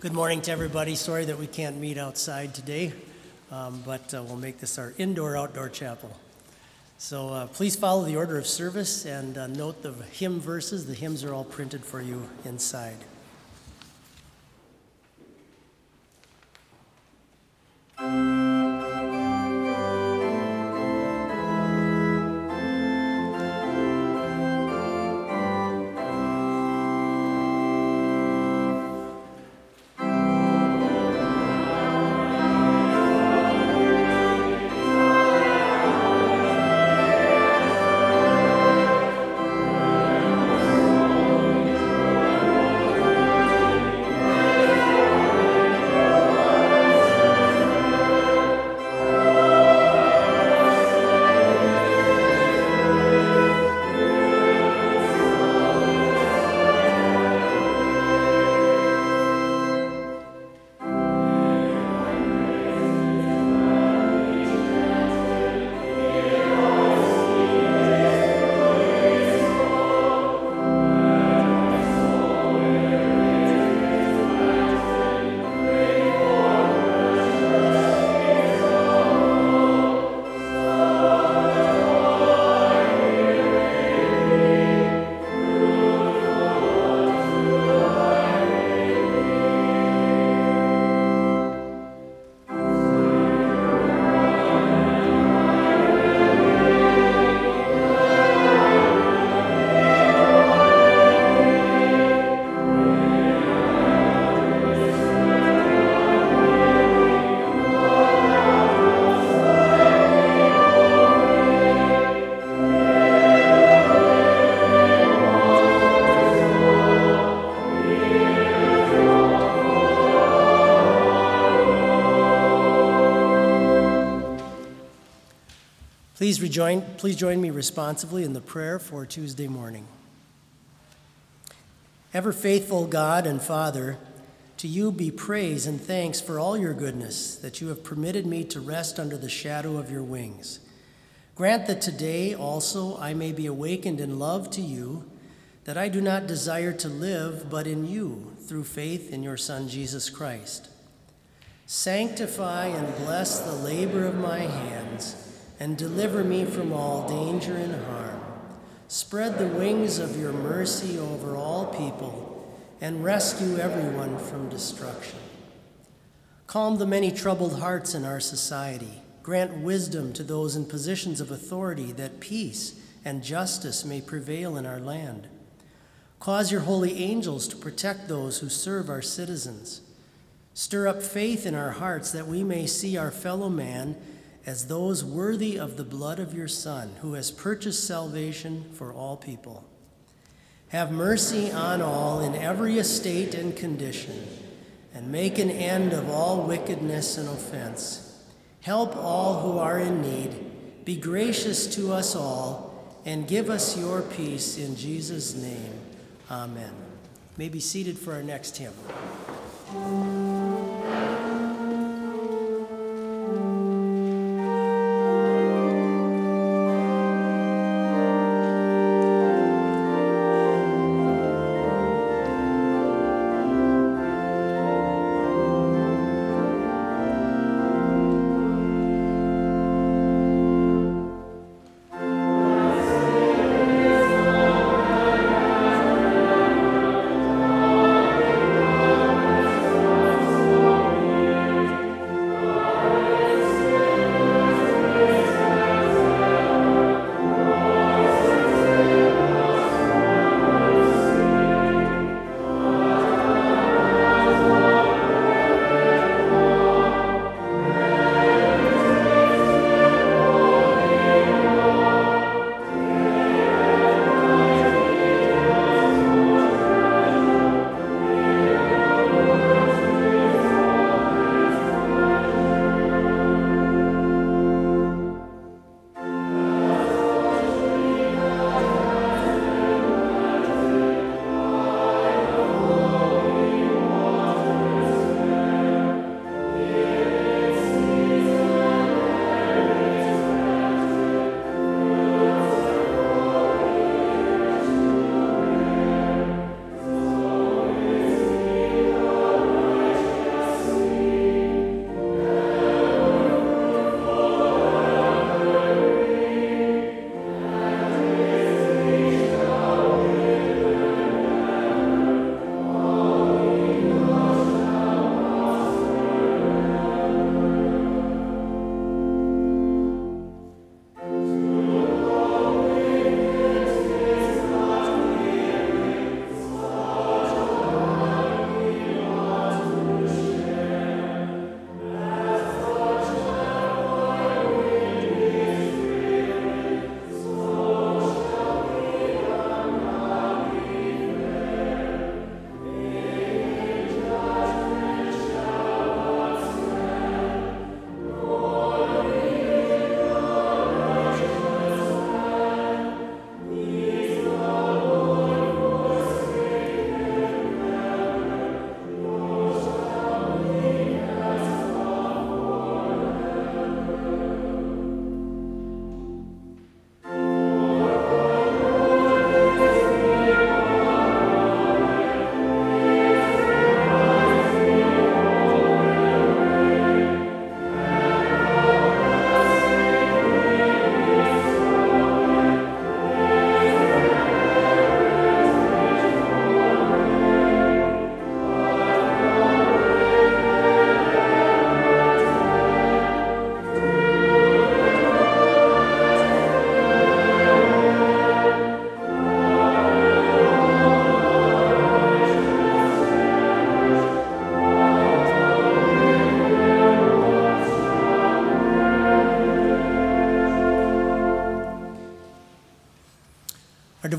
Good morning to everybody. Sorry that we can't meet outside today, but we'll make this our indoor-outdoor chapel. So please follow the order of service and note the hymn verses. The hymns are all printed for you inside. Please join me responsively in the prayer for Tuesday morning. Ever faithful God and Father, to you be praise and thanks for all your goodness, that you have permitted me to rest under the shadow of your wings. Grant that today also I may be awakened in love to you, that I do not desire to live but in you, through faith in your Son Jesus Christ. Sanctify and bless the labor of my hands, and deliver me from all danger and harm. Spread the wings of your mercy over all people, and rescue everyone from destruction. Calm the many troubled hearts in our society. Grant wisdom to those in positions of authority, that peace and justice may prevail in our land. Cause your holy angels to protect those who serve our citizens. Stir up faith in our hearts, that we may see our fellow man as those worthy of the blood of your Son, who has purchased salvation for all people. Have mercy on all in every estate and condition, and make an end of all wickedness and offense. Help all who are in need. Be gracious to us all, and give us your peace in Jesus' name. Amen. You may be seated for our next hymn.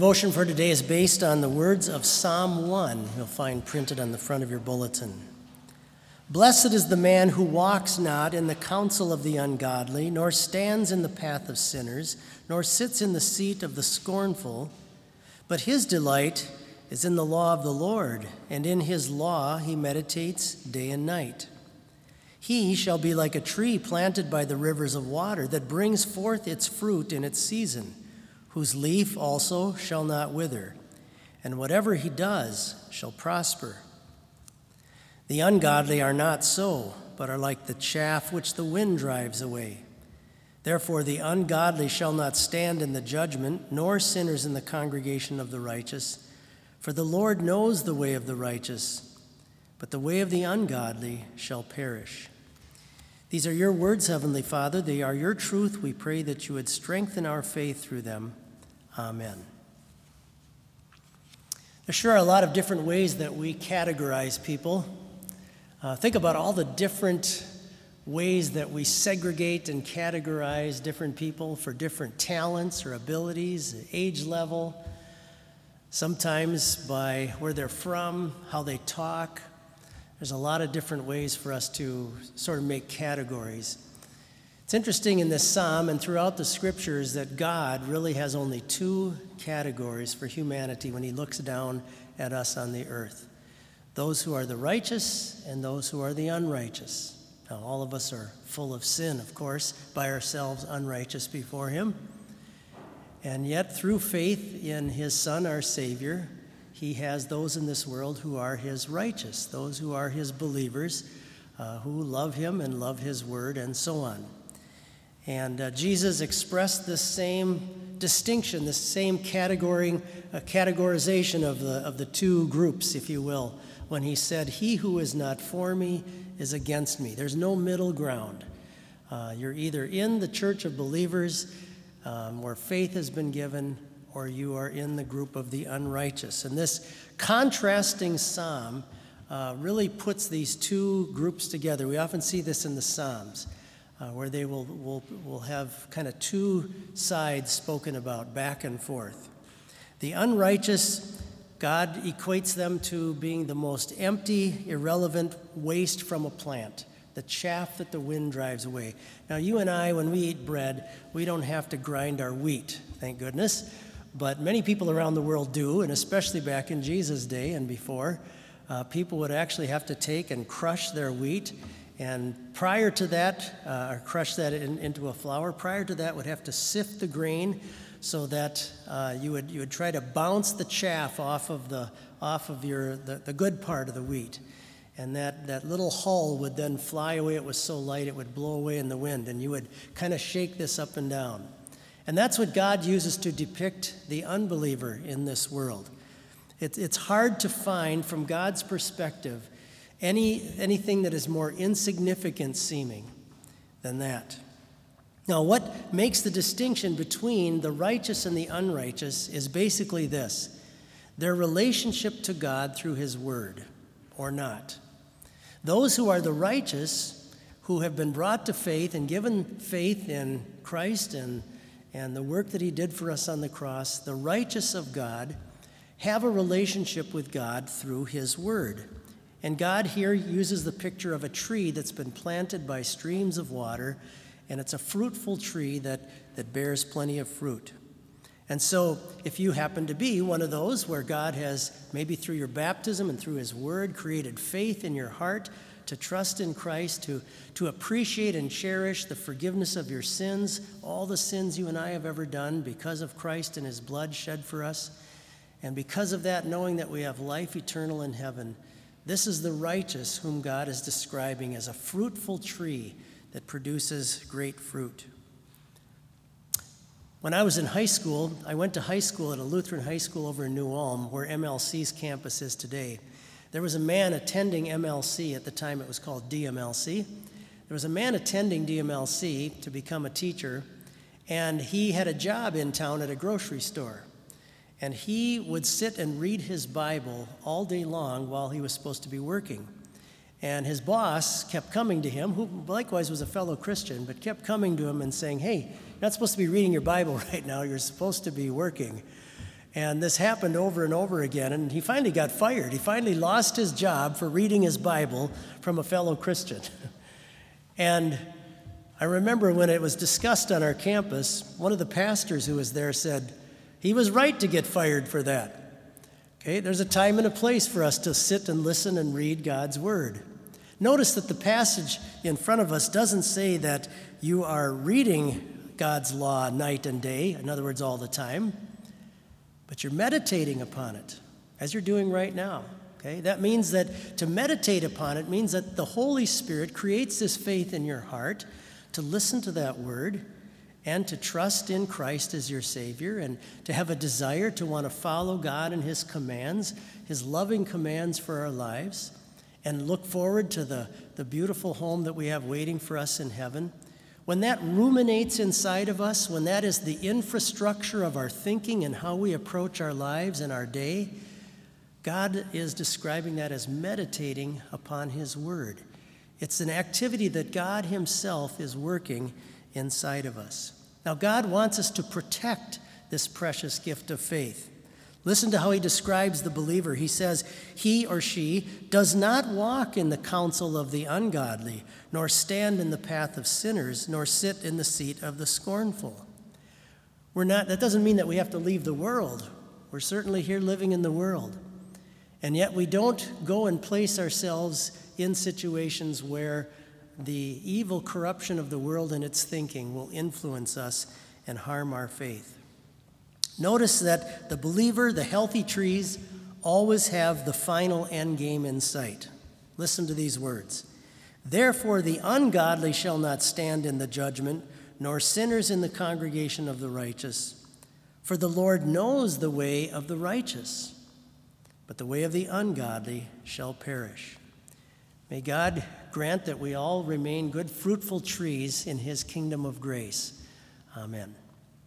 devotion for today is based on the words of Psalm 1, you'll find printed on the front of your bulletin. Blessed is the man who walks not in the counsel of the ungodly, nor stands in the path of sinners, nor sits in the seat of the scornful, but his delight is in the law of the Lord, and in his law he meditates day and night. He shall be like a tree planted by the rivers of water, that brings forth its fruit in its season, whose leaf also shall not wither, and whatever he does shall prosper. The ungodly are not so, but are like the chaff which the wind drives away. Therefore the ungodly shall not stand in the judgment, nor sinners in the congregation of the righteous. For the Lord knows the way of the righteous, but the way of the ungodly shall perish. These are your words, Heavenly Father. They are your truth. We pray that you would strengthen our faith through them. Amen. There sure are a lot of different ways that we categorize people. Think about all the different ways that we segregate and categorize different people for different talents or abilities, age level, sometimes by where they're from, how they talk. There's a lot of different ways for us to sort of make categories. It's interesting in this psalm and throughout the scriptures that God really has only two categories for humanity when he looks down at us on the earth. Those who are the righteous and those who are the unrighteous. Now, all of us are full of sin, of course, by ourselves unrighteous before him. And yet, through faith in his Son, our Savior, he has those in this world who are his righteous, those who are his believers, who love him and love his word, and so on. And Jesus expressed this same distinction, this same categorization of the two groups, if you will, when he said, "He who is not for me is against me." There's no middle ground. You're either in the church of believers where faith has been given, or you are in the group of the unrighteous. And this contrasting psalm really puts these two groups together. We often see this in the Psalms, where they will have kind of two sides spoken about back and forth. The unrighteous, God equates them to being the most empty, irrelevant waste from a plant, the chaff that the wind drives away. Now, you and I, when we eat bread, we don't have to grind our wheat, thank goodness, but many people around the world do, and especially back in Jesus' day and before, people would actually have to take and crush their wheat. And prior to that, or crush that into a flour, prior to that would have to sift the grain so that you would try to bounce the chaff off of the good part of the wheat. And that little hull would then fly away. It was so light it would blow away in the wind, and you would kind of shake this up and down. And that's what God uses to depict the unbeliever in this world. It's hard to find, from God's perspective, anything that is more insignificant seeming than that. Now, what makes the distinction between the righteous and the unrighteous is basically this: their relationship to God through his word, or not. Those who are the righteous, who have been brought to faith and given faith in Christ and the work that he did for us on the cross, the righteous of God have a relationship with God through his word. And God here uses the picture of a tree that's been planted by streams of water, and it's a fruitful tree that bears plenty of fruit. And so if you happen to be one of those where God has, maybe through your baptism and through his word, created faith in your heart to trust in Christ, to appreciate and cherish the forgiveness of your sins, all the sins you and I have ever done because of Christ and his blood shed for us, and because of that, knowing that we have life eternal in heaven, this is the righteous whom God is describing as a fruitful tree that produces great fruit. When I was in high school, I went to high school at a Lutheran high school over in New Ulm, where MLC's campus is today. There was a man attending MLC, at the time it was called DMLC. There was a man attending DMLC to become a teacher, and he had a job in town at a grocery store. And he would sit and read his Bible all day long while he was supposed to be working. And his boss kept coming to him, who likewise was a fellow Christian, but kept coming to him and saying, "Hey, you're not supposed to be reading your Bible right now. You're supposed to be working." And this happened over and over again, and he finally got fired. He finally lost his job for reading his Bible from a fellow Christian. And I remember when it was discussed on our campus, one of the pastors who was there said, he was right to get fired for that. Okay, there's a time and a place for us to sit and listen and read God's Word. Notice that the passage in front of us doesn't say that you are reading God's law night and day, in other words, all the time, but you're meditating upon it, as you're doing right now. Okay? That means that to meditate upon it means that the Holy Spirit creates this faith in your heart to listen to that Word and to trust in Christ as your Savior and to have a desire to want to follow God and His commands, His loving commands for our lives, and look forward to the beautiful home that we have waiting for us in heaven. When that ruminates inside of us, when that is the infrastructure of our thinking and how we approach our lives and our day, God is describing that as meditating upon His Word. It's an activity that God Himself is working inside of us. Now, God wants us to protect this precious gift of faith. Listen to how He describes the believer. He says, he or she does not walk in the counsel of the ungodly, nor stand in the path of sinners, nor sit in the seat of the scornful. That doesn't mean that we have to leave the world. We're certainly here living in the world. And yet we don't go and place ourselves in situations where the evil corruption of the world and its thinking will influence us and harm our faith. Notice that the believer, the healthy trees, always have the final end game in sight. Listen to these words. Therefore the ungodly shall not stand in the judgment, nor sinners in the congregation of the righteous. For the Lord knows the way of the righteous, but the way of the ungodly shall perish. May God grant that we all remain good, fruitful trees in His kingdom of grace. Amen.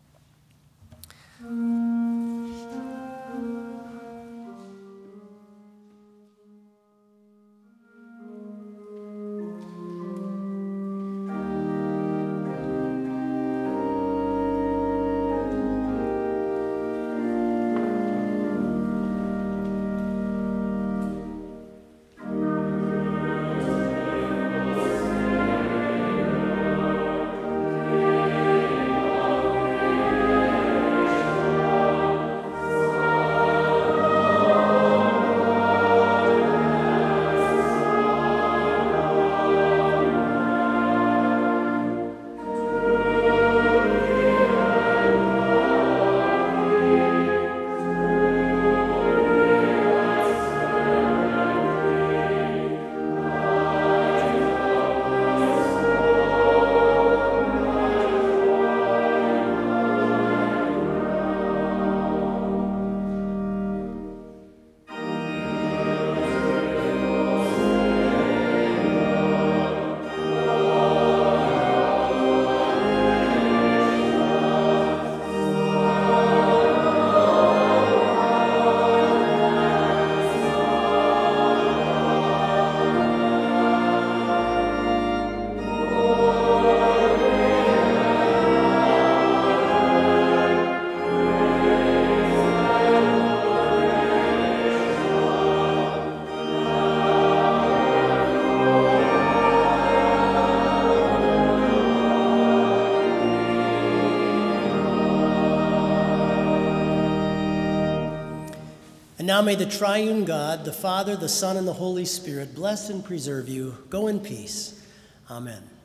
Now may the triune God, the Father, the Son, and the Holy Spirit bless and preserve you. Go in peace. Amen.